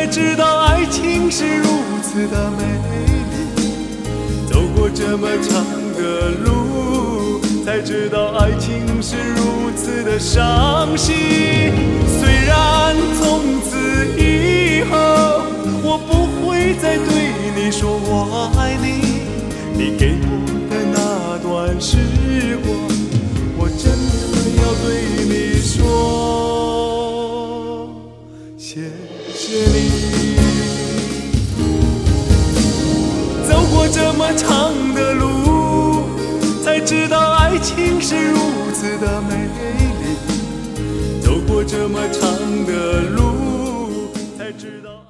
才知道爱情是如此的美丽。走过这么长的路，才知道爱情是如此的伤心。虽然从此以后我不会再对你说我爱你，你给我的那段时光，我真的要对你说谢谢你。走过这么长的路，才知道爱情是如此的美丽。走过这么长的路，才知道